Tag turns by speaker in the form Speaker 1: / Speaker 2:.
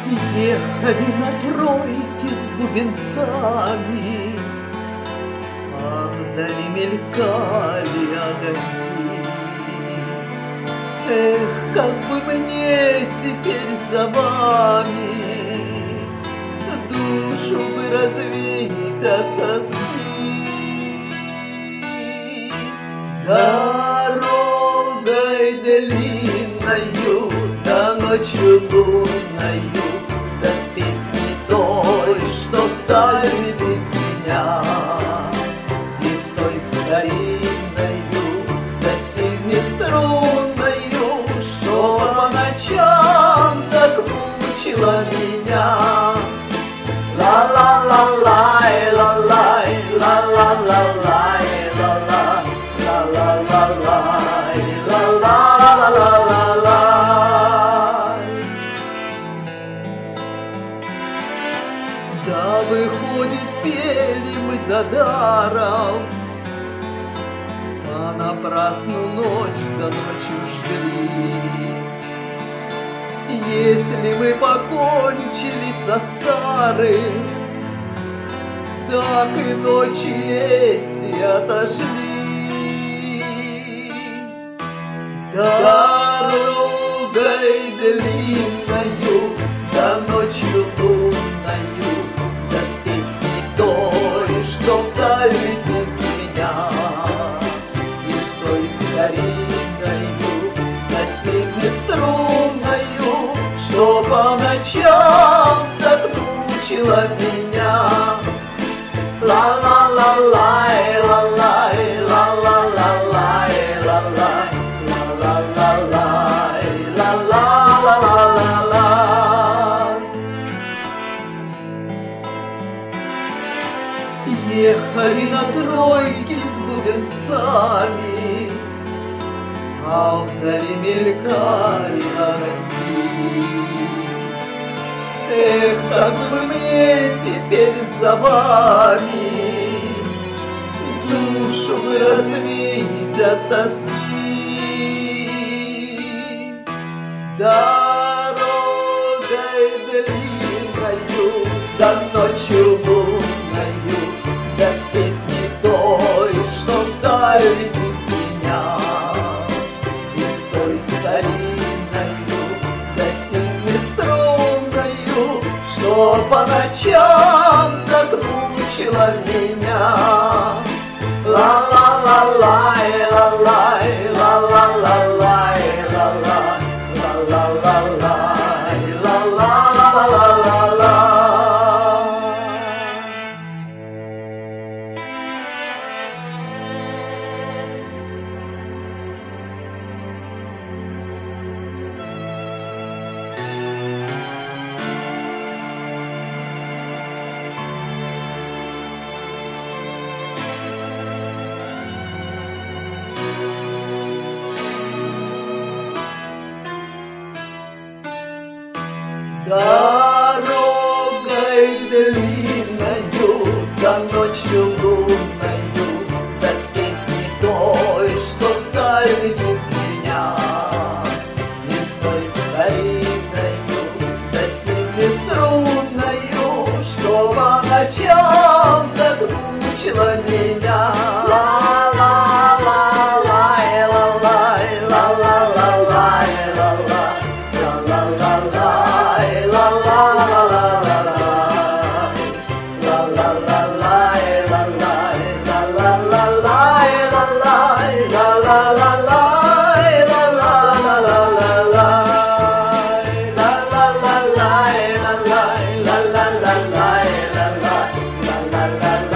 Speaker 1: Ехали на тройке с бубенцами, а вдали мелькали огоньки. Эх, как бы мне теперь за вами душу бы развеять от тоски. Дорогой длинною, да ночью лунною, да с песней той, что вдаль летит меня, и с той старинною, да семиструнною, что по ночам так мучила меня. Ла-ла-ла-лай, ла-лай, ла-ла-ла-лай, ла-ла, ла-ла-ла-лай, ла-ла-ла-ла-лай. Да, выходит, пели мы за даром, а напрасну ночь за ночью жгли. Если мы покончили со старым, так и ночи эти отошли. Дорогой длинною, да ночью лунною, да с песней той, что вдаль летит меня, и с той старинною, да семиструнною, что по ночам так мучила меня. Ла-ла-ла-лай, ла-лай, ла-ла-ла-лай, ла-лай, ла-ла-ла-лай, ла-ла-ла-ла-ла-лай. Ехали на тройке с бубенцами, а вдали мелькали огоньки. Эх, как бы мне теперь за вами душу бы развеять от тоски. Дорогой длинною, да ночью лунною, да с песней той, что вдаль летит меня, и с той старинною, да семиструнною, что по ночам так мучила меня. Ла-ла-ла-лай, ла-лай, ла-ла-ла-лай, ла-лай, ла-ла-ла-лай, ла-ла-ла-ла-ла-лай. Дорогой длинною, да ночью лунною, да с песней той, что вдаль летит меня, и с той старинною, да семиструнною, что по ночам так мучила меня. Ла-ла-ла-лай, ла-лай, ла-ла-ла-лай, ла-лай, ла-ла-ла-лай, ла-ла-ла-лай, ла-ла-ла-лай, ла-лай, ла-ла-ла-лай, ла-ла-ла-лай, ла-ла-ла-лай, ла-ла-ла-лай, ла-лай, ла-ла-ла-лай, ла-лай, ла-ла-ла-лай.